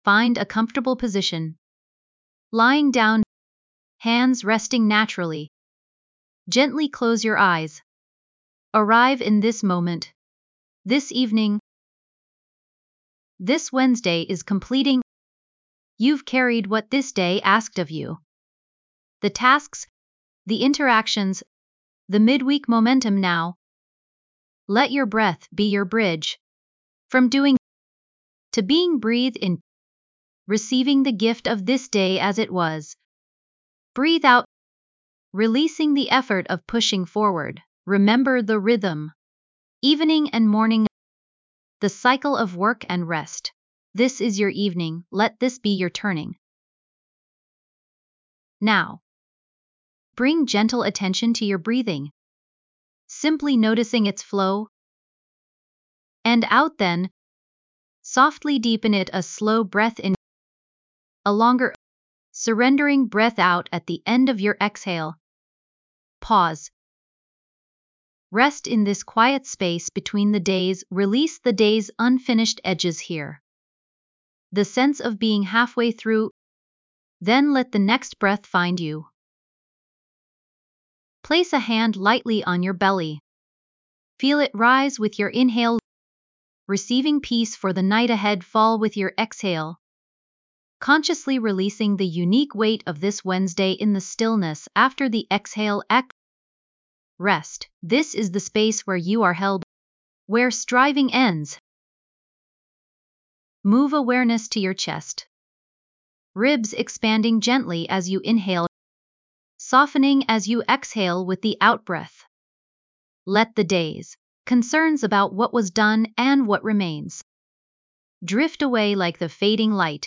Find a comfortable position. Lying down, hands resting naturally. Gently close your eyes. Arrive in this moment. This evening. This Wednesday is completing. You've carried what this day asked of you. The tasks, the interactions, the midweek momentum now. Let your breath be your bridge. From doing to being, breathe in, receiving the gift of this day as it was. Breathe out, releasing the effort of pushing forward. Remember the rhythm. Evening and morning, the cycle of work and rest. This is your evening, let this be your turning. Now, bring gentle attention to your breathing. Simply noticing its flow and out, then softly deepen it, a slow breath in, a longer, surrendering breath out at the end of your exhale. Pause. Rest in this quiet space between the days, release the day's unfinished edges here. The sense of being halfway through, then let the next breath find you. Place a hand lightly on your belly. Feel it rise with your inhale, receiving peace for the night ahead. Fall with your exhale, consciously releasing the unique weight of this Wednesday in the stillness after the exhale. Rest. This is the space where you are held, where striving ends. Move awareness to your chest. Ribs expanding gently as you inhale, softening as you exhale with the outbreath. Let the day's concerns about what was done and what remains drift away like the fading light.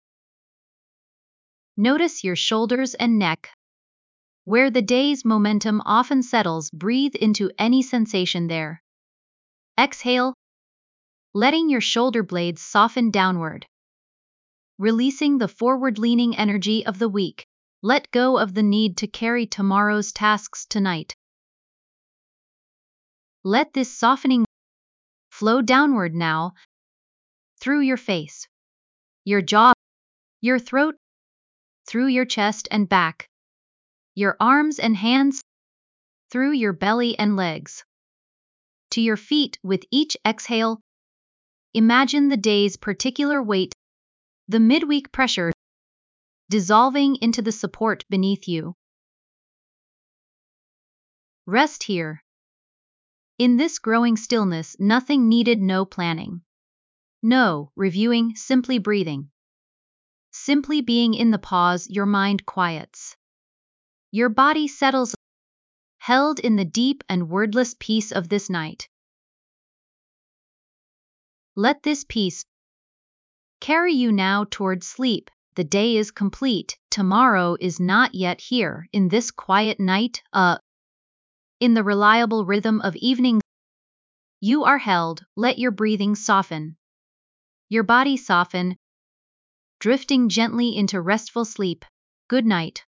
Notice your shoulders and neck. Where the day's momentum often settles, breathe into any sensation there. Exhale, letting your shoulder blades soften downward. Releasing the forward-leaning energy of the week. Let go of the need to carry tomorrow's tasks tonight. Let this softening flow downward now, through your face, your jaw, your throat, through your chest and back, your arms and hands, through your belly and legs, to your feet. With each exhale, imagine the day's particular weight, the midweek pressure, dissolving into the support beneath you. Rest here. In this growing stillness, nothing needed, no planning, no reviewing, simply breathing. Simply being in the pause, your mind quiets. Your body settles, held in the deep and wordless peace of this night. Let this peace carry you now toward sleep. The day is complete, tomorrow is not yet here. In this quiet night, in the reliable rhythm of evening, you are held. Let your breathing soften, your body soften, drifting gently into restful sleep. Good night.